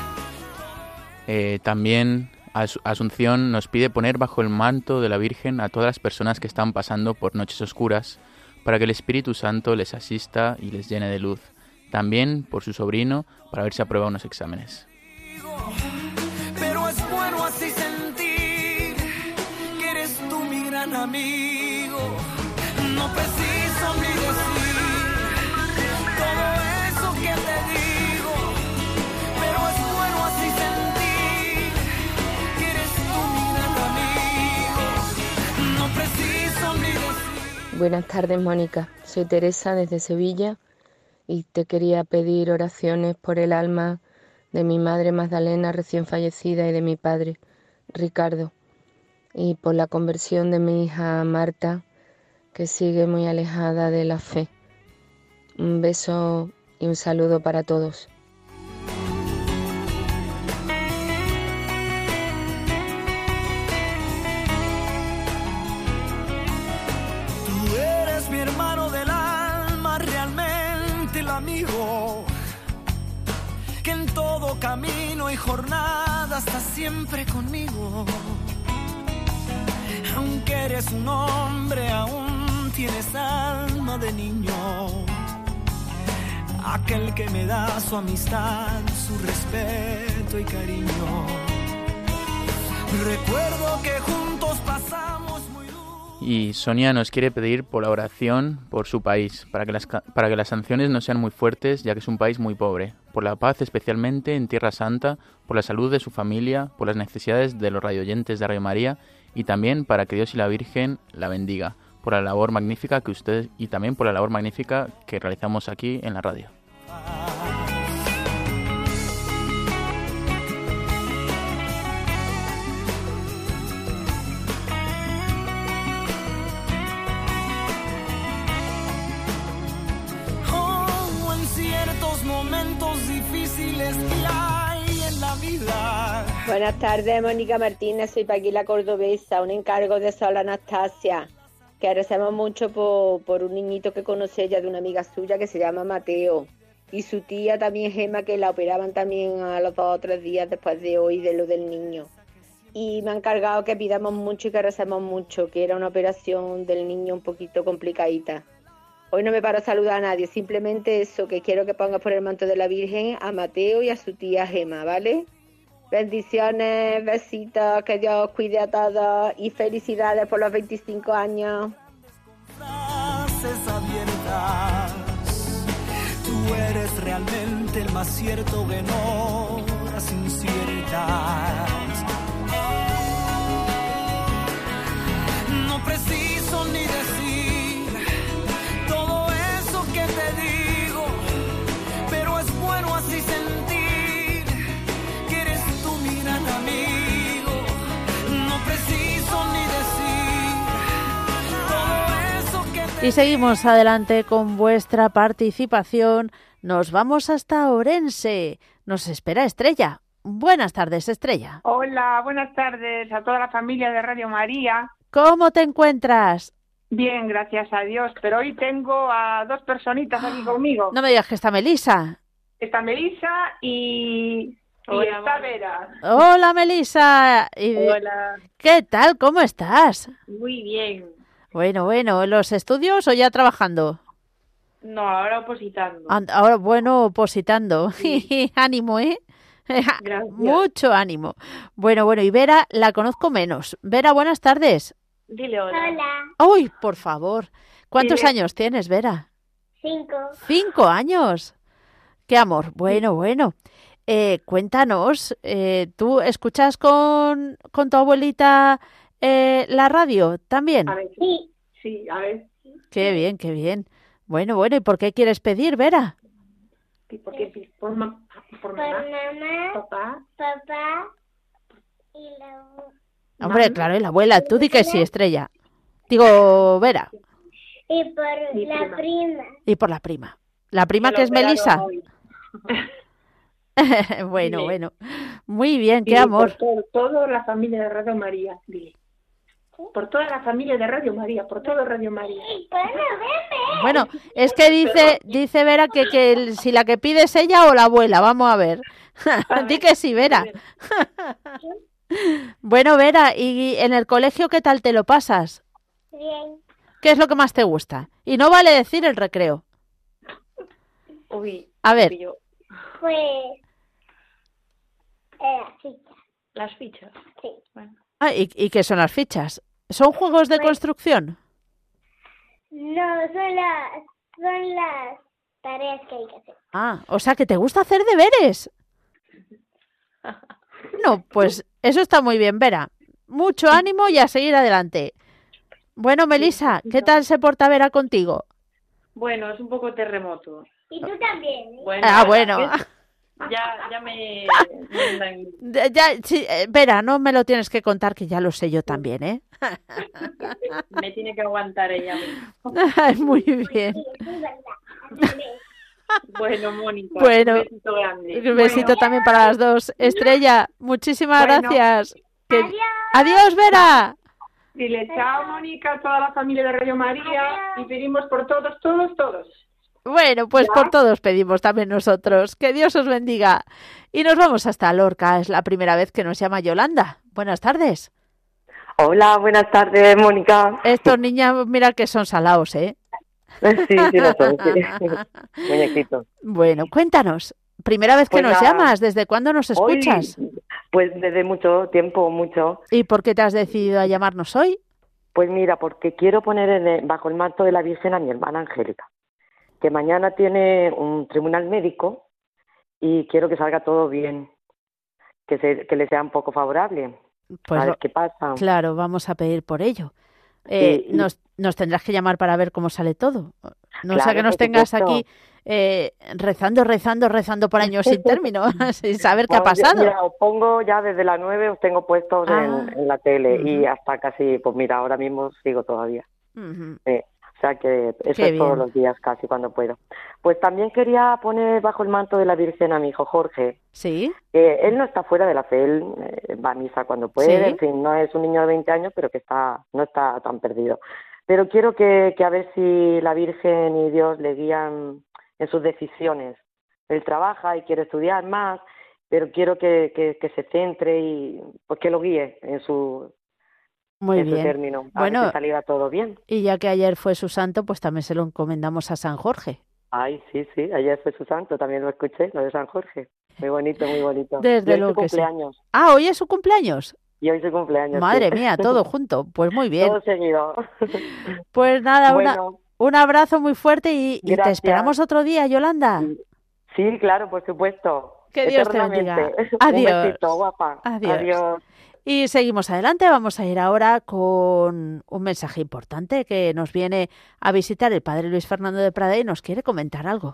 Eh, también As- Asunción nos pide poner bajo el manto de la Virgen a todas las personas que están pasando por noches oscuras, para que el Espíritu Santo les asista y les llene de luz. También por su sobrino, para ver si aprueba unos exámenes. Pero es bueno así sentir que eres tú mi gran amigo. No preciso ni decir todo eso que te digo, pero es bueno así sentir que eres tú mi gran amigo. No preciso ni decir. Buenas tardes, Mónica. Soy Teresa desde Sevilla y te quería pedir oraciones por el alma de mi madre Magdalena, recién fallecida, y de mi padre Ricardo, y por la conversión de mi hija Marta, que sigue muy alejada de la fe. Un beso y un saludo para todos. Tú eres mi hermano del alma, realmente el amigo, que en todo camino y jornada estás siempre conmigo. Aunque eres un hombre, aún tienes alma de niño. Aquel que me da su amistad, su respeto y cariño. Recuerdo que juntos pasamos muy duro. Y Sonia nos quiere pedir por la oración por su país, para que las para que las sanciones no sean muy fuertes, ya que es un país muy pobre. Por la paz, especialmente en Tierra Santa, por la salud de su familia, por las necesidades de los radioyentes de Radio María, y también para que Dios y la Virgen la bendiga, por la labor magnífica que usted y también por la labor magnífica que realizamos aquí en la radio. Oh, en ciertos momentos difíciles que hay en la vida. Buenas tardes, Mónica Martínez, soy Paquila Cordobesa, un encargo de Sol Anastasia, que agradecemos mucho por, por un niñito que conoce ella de una amiga suya que se llama Mateo, y su tía también Gema, que la operaban también a los dos o tres días después de hoy de lo del niño. Y me han encargado que pidamos mucho y que recemos mucho, que era una operación del niño un poquito complicadita. Hoy no me paro a saludar a nadie, simplemente eso, que quiero que pongas por el manto de la Virgen a Mateo y a su tía Gema, ¿vale? Bendiciones, besitos, que Dios os cuide a todos y felicidades por los veinticinco años. Frases abiertas, tú eres realmente el más cierto que no las inciertas. No preciso ni decir todo eso que te digo, pero es bueno así sentir amigo. No preciso ni decir todo eso que te... Y seguimos adelante con vuestra participación. Nos vamos hasta Orense. Nos espera Estrella. Buenas tardes, Estrella. Hola, buenas tardes a toda la familia de Radio María. ¿Cómo te encuentras? Bien, gracias a Dios, pero hoy tengo a dos personitas aquí conmigo. No me digas que está Melisa. Está Melisa y... Y Hola, está Vera. Hola, Melisa. Y... Hola. ¿Qué tal? ¿Cómo estás? Muy bien. Bueno, bueno, ¿en los estudios o ya trabajando? No, ahora opositando. Ahora, bueno, opositando. Sí. Ánimo, ¿eh? Gracias. Mucho ánimo. Bueno, bueno, y Vera la conozco menos. Vera, buenas tardes. Dile hola. Hola. Uy, por favor. ¿Cuántos Dile. años tienes, Vera? Cinco. Cinco años. Qué amor. Bueno, bueno. Eh, cuéntanos, eh, ¿tú escuchas con, con tu abuelita eh, la radio también? A ver, Sí. sí, a ver. Qué bien, qué bien. Bueno, bueno, ¿y por qué quieres pedir, Vera? Sí, porque por, ma- por Por mamá, mamá, papá. papá y la... Hombre, Mami. claro, y la abuela. Tú di que sí, Estrella. Digo, Vera. Y por Mi la prima. prima. Y por la prima. ¿La prima Que que lo es operaron Melisa? hoy. Bueno, Dile. bueno. Muy bien, qué Dile, amor. Por todo, toda la familia de Radio María, dile. Por toda la familia de Radio María, por todo Radio María. Bueno, veme. Bueno, es que dice dice Vera que, que el- si la que pide es ella o la abuela. Vamos a ver. Di que sí, Vera. Bueno, Vera, ¿y en el colegio qué tal te lo pasas? Bien. ¿Qué es lo que más te gusta? Y no vale decir el recreo. Uy, a ver. Pues eh, las fichas. Las fichas. Sí. Bueno. Ah, ¿y, ¿y qué son las fichas? ¿Son juegos de Pues, construcción? No, son las, son las tareas que hay que hacer. Ah, o sea que te gusta hacer deberes. No, pues eso está muy bien, Vera. Mucho ánimo y a seguir adelante. Bueno, Melissa, ¿qué tal se porta Vera contigo? Bueno, es un poco terremoto. Y tú también. ¿eh? Bueno, Ah, bueno. Ya, ya me... Ya, ya, sí, eh, Vera, no me lo tienes que contar, que ya lo sé yo también, ¿eh? me tiene que aguantar ella misma. Ay, muy bien. Bueno, Mónica, Bueno, un besito grande. Un besito Bueno. también para las dos. Estrella, muchísimas Bueno. gracias. Que- Adiós. Adiós, Vera. Dile chao, Mónica, a toda la familia de Radio María y pedimos por todos, todos, todos. Bueno, pues ¿Ya? por todos pedimos también nosotros. Que Dios os bendiga. Y nos vamos hasta Lorca. Es la primera vez que nos llama Yolanda. Buenas tardes. Hola, buenas tardes, Mónica. Estos niños, mira que son salaos, ¿eh? Sí, sí lo son, sí. Muñequitos. Bueno, cuéntanos. Primera vez que Pues nos nada, llamas. ¿Desde cuándo nos hoy, escuchas? Pues desde mucho tiempo, mucho. ¿Y por qué te has decidido a llamarnos hoy? Pues mira, porque quiero poner en el- bajo el manto de la Virgen a mi hermana Angélica, que mañana tiene un tribunal médico y quiero que salga todo bien, que, se, que le sea un poco favorable. Pues a ver lo- qué pasa. Claro, vamos a pedir por ello. Eh, Sí, y- nos, nos tendrás que llamar para ver cómo sale todo. No sea Claro, que nos por tengas supuesto. aquí eh, rezando, rezando, rezando por años sin término, sin saber qué ha Vamos, yo- pasado. Mira, os pongo ya desde las nueve, os tengo puestos Ah. en, en la tele y Ujú. hasta casi, pues mira, ahora mismo sigo todavía. Ujú. Eh, o sea que eso Qué es todos bien. los días casi cuando puedo. Pues también quería poner bajo el manto de la Virgen a mi hijo Jorge. Sí, Eh, él no está fuera de la fe, él eh, va a misa cuando puede, Sí. en fin, no es un niño de veinte años, pero que está no está tan perdido. Pero quiero que, que a ver si la Virgen y Dios le guían en sus decisiones. Él trabaja y quiere estudiar más, pero quiero que, que, que se centre y pues que lo guíe en su, muy en su bien. término, a Bueno, ver si saliera todo bien. y ya que ayer fue su santo, pues también se lo encomendamos a San Jorge. Ay, sí, sí, ayer fue su santo, también lo escuché, lo de San Jorge. Muy bonito, muy bonito. Desde Y hoy luego su que sí. cumpleaños. Ah, hoy es su cumpleaños. Y hoy su cumpleaños. Madre sí. mía, todo junto. Pues muy bien. Todo seguido. Pues nada, una, Bueno, un abrazo muy fuerte y, y te Gracias. esperamos otro día, Yolanda. sí, claro, por supuesto. Que Dios te Eternamente. bendiga. Un Adiós. besito, guapa. Adiós. Adiós. Y seguimos adelante, vamos a ir ahora con un mensaje importante que nos viene a visitar el padre Luis Fernando de Prada y nos quiere comentar algo.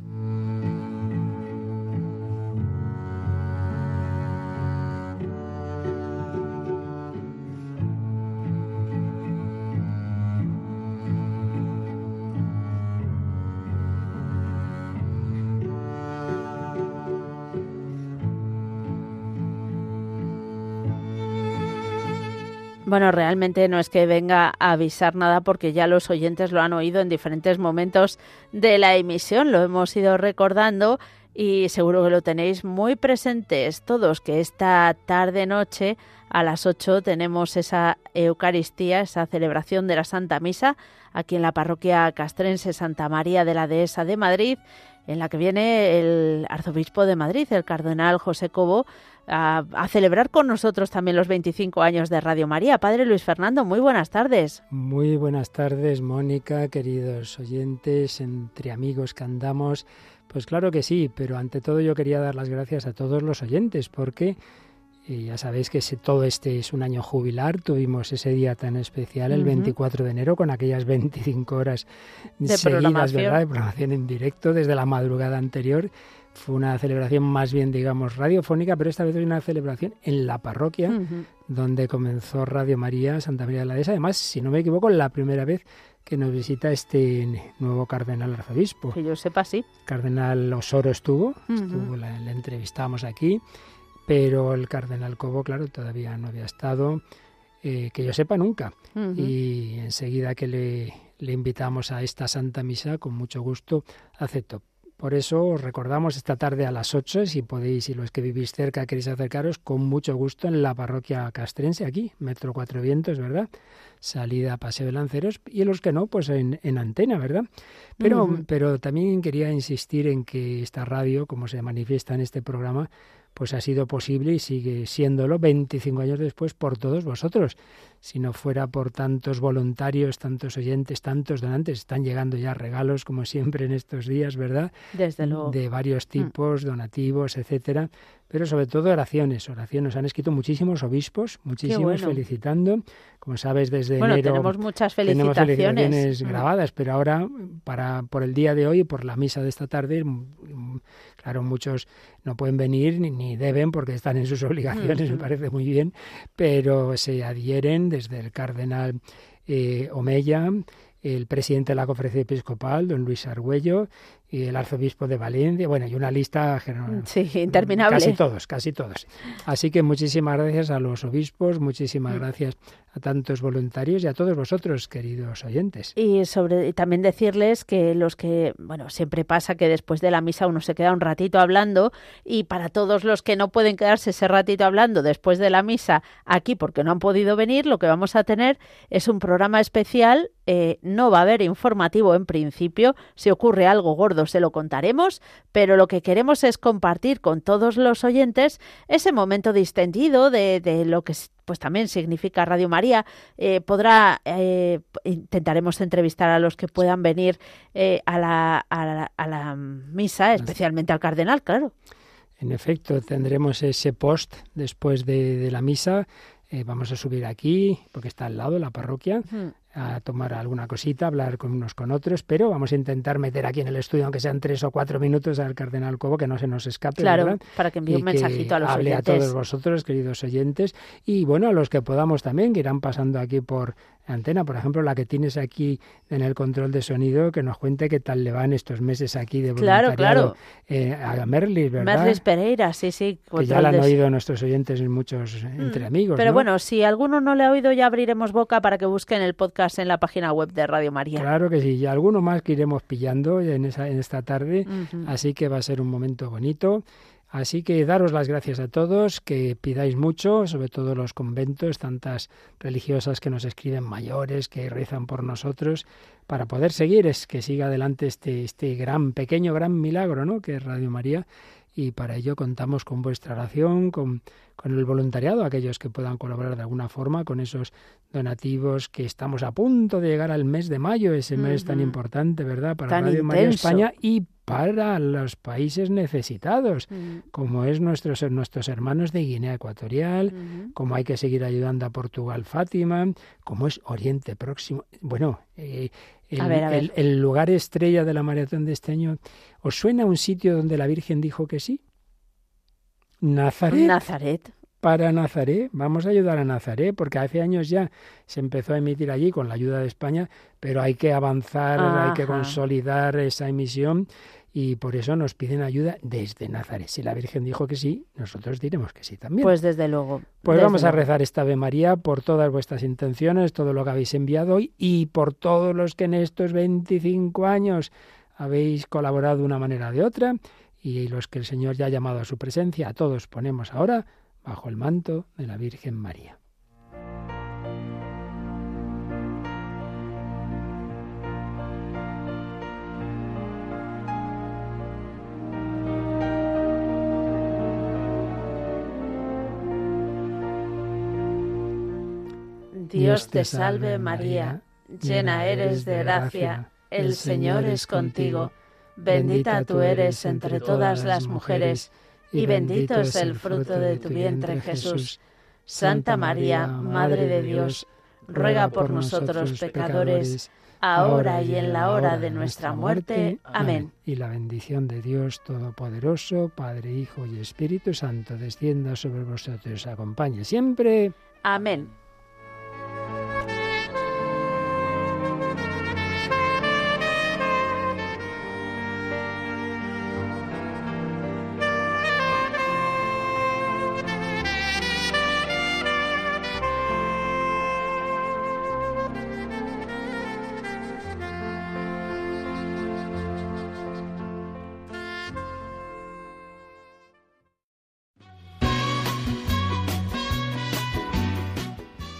Bueno, realmente no es que venga a avisar nada porque ya los oyentes lo han oído en diferentes momentos de la emisión, lo hemos ido recordando y seguro que lo tenéis muy presentes todos, que esta tarde-noche a las ocho tenemos esa Eucaristía, esa celebración de la Santa Misa aquí en la parroquia castrense Santa María de la Dehesa de Madrid, en la que viene el arzobispo de Madrid, el cardenal José Cobo, a, a celebrar con nosotros también los veinticinco años de Radio María. Padre Luis Fernando, muy buenas tardes. Muy buenas tardes, Mónica, queridos oyentes, entre amigos que andamos. Pues claro que sí, pero ante todo yo quería dar las gracias a todos los oyentes porque eh, ya sabéis que ese, todo este es un año jubilar. Tuvimos ese día tan especial, el Ujú. veinticuatro de enero, con aquellas veinticinco horas De seguidas, programación. ¿verdad? De programación en directo desde la madrugada anterior. Fue una celebración más bien, digamos, radiofónica, pero esta vez es una celebración en la parroquia, Ujú. donde comenzó Radio María, Santa María de la Dehesa. Además, si no me equivoco, la primera vez que nos visita este nuevo cardenal arzobispo. Que yo sepa, sí. Cardenal Osoro estuvo, Ujú. estuvo la- le entrevistamos aquí, pero el cardenal Cobo, claro, todavía no había estado, eh, que yo sepa nunca. Ujú. Y enseguida que le, le invitamos a esta Santa Misa, con mucho gusto aceptó. Por eso os recordamos esta tarde a las ocho, si podéis, y los que vivís cerca queréis acercaros, con mucho gusto en la parroquia castrense, aquí, Metro Cuatro Vientos, ¿verdad? Salida a Paseo de Lanceros, y los que no, pues en, en antena, ¿verdad? Pero, uh-huh. pero también quería insistir en que esta radio, como se manifiesta en este programa, pues ha sido posible y sigue siéndolo veinticinco años después por todos vosotros. Si no fuera por tantos voluntarios, tantos oyentes, tantos donantes, están llegando ya regalos, como siempre en estos días, ¿verdad? Desde luego. De varios tipos, mm. donativos, etcétera. Pero sobre todo oraciones, oraciones. Han escrito muchísimos obispos, muchísimos bueno. felicitando. Como sabes, desde bueno, enero tenemos muchas felicitaciones, tenemos felicitaciones mm. grabadas, pero ahora, para por el día de hoy, por la misa de esta tarde, claro, muchos no pueden venir ni, ni deben porque están en sus obligaciones, mm. me parece muy bien, pero se adhieren desde el cardenal eh, Omeya, el presidente de la Conferencia Episcopal, don Luis Argüello, y el arzobispo de Valencia, bueno, y una lista sí, interminable. Casi todos, casi todos. Así que muchísimas gracias a los obispos, muchísimas mm. gracias a tantos voluntarios y a todos vosotros, queridos oyentes. Y sobre y también decirles que los que, bueno, siempre pasa que después de la misa uno se queda un ratito hablando, y para todos los que no pueden quedarse ese ratito hablando después de la misa aquí porque no han podido venir, lo que vamos a tener es un programa especial. Eh, no va a haber informativo en principio, si ocurre algo gordo se lo contaremos, pero lo que queremos es compartir con todos los oyentes ese momento distendido de, de lo que pues también significa Radio María. Eh, podrá, eh, intentaremos entrevistar a los que puedan venir eh, a, la, a, la, a la misa, especialmente al cardenal, claro. En efecto, tendremos ese post después de, de la misa. Eh, vamos a subir aquí, porque está al lado de la parroquia, uh-huh. a tomar alguna cosita, hablar con unos con otros, pero vamos a intentar meter aquí en el estudio, aunque sean tres o cuatro minutos, al cardenal Cobo, que no se nos escape, claro, ¿verdad? Para que envíe un mensajito a los hable oyentes. A todos vosotros, queridos oyentes, y bueno, a los que podamos también, que irán pasando aquí por antena, por ejemplo, la que tienes aquí en el control de sonido, que nos cuente qué tal le van estos meses aquí de voluntariado. Claro, claro. Eh, a Merlis, ¿verdad? Merlis Pereira, sí, sí. Que ya la han oído nuestros oyentes muchos mm, entre amigos, Pero ¿no? bueno, si alguno no le ha oído, ya abriremos boca para que busquen el podcast en la página web de Radio María. Claro que sí, y alguno más que iremos pillando en, esa, en esta tarde, uh-huh. así que va a ser un momento bonito. Así que daros las gracias a todos, que pidáis mucho, sobre todo los conventos, tantas religiosas que nos escriben mayores, que rezan por nosotros, para poder seguir, es que siga adelante este, este gran, pequeño, gran milagro, ¿no?, que es Radio María, y para ello contamos con vuestra oración, con, con el voluntariado, aquellos que puedan colaborar de alguna forma con esos donativos, que estamos a punto de llegar al mes de mayo, ese uh-huh. mes tan importante, ¿verdad?, para tan Radio intenso. María España y para los países necesitados, uh-huh. como es nuestros, nuestros hermanos de Guinea Ecuatorial, uh-huh. como hay que seguir ayudando a Portugal, Fátima, como es Oriente Próximo. Bueno, eh, el, a ver, a ver. El, el lugar estrella de la maratón de este año, ¿os suena un sitio donde la Virgen dijo que sí? Nazaret. Nazaret. Para Nazaret, vamos a ayudar a Nazaret, porque hace años ya se empezó a emitir allí con la ayuda de España, pero hay que avanzar, Ajá. hay que consolidar esa emisión, y por eso nos piden ayuda desde Nazaret. Si la Virgen dijo que sí, nosotros diremos que sí también. Pues desde luego. Pues desde vamos a luego. rezar esta Ave María por todas vuestras intenciones, todo lo que habéis enviado hoy, y por todos los que en estos veinticinco años habéis colaborado de una manera o de otra, y los que el Señor ya ha llamado a su presencia. A todos ponemos ahora bajo el manto de la Virgen María. Dios te salve María, llena eres de gracia, el Señor es contigo, bendita tú eres entre todas las mujeres, y bendito es el fruto de tu vientre, Jesús. Santa María, Madre de Dios, ruega por nosotros pecadores, ahora y en la hora de nuestra muerte. Amén. Y la bendición de Dios Todopoderoso, Padre, Hijo y Espíritu Santo, descienda sobre vosotros y os acompañe siempre. Amén.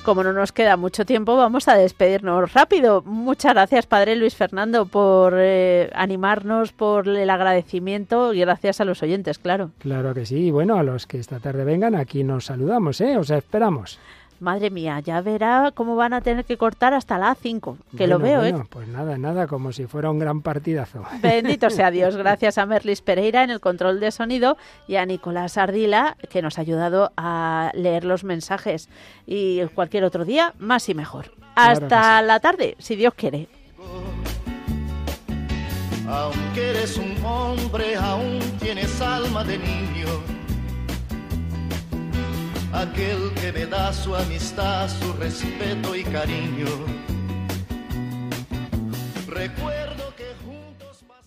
como no nos queda mucho tiempo, vamos a despedirnos rápido. Muchas gracias, Padre Luis Fernando, por eh, animarnos, por el agradecimiento y gracias a los oyentes, claro. Claro que sí. Y bueno, a los que esta tarde vengan, aquí nos saludamos, ¿eh? Os esperamos. Madre mía, ya verá cómo van a tener que cortar hasta la A cinco, que bueno, lo veo, bueno, ¿eh? Pues nada, nada, como si fuera un gran partidazo. Bendito sea Dios, gracias a Merlis Pereira en el control de sonido y a Nicolás Ardila, que nos ha ayudado a leer los mensajes. Y cualquier otro día, más y mejor. Hasta Claro que sí. la tarde, si Dios quiere. Aunque eres un hombre, aún tienes alma de niño. Aquel que me da su amistad, su respeto y cariño. Recuerda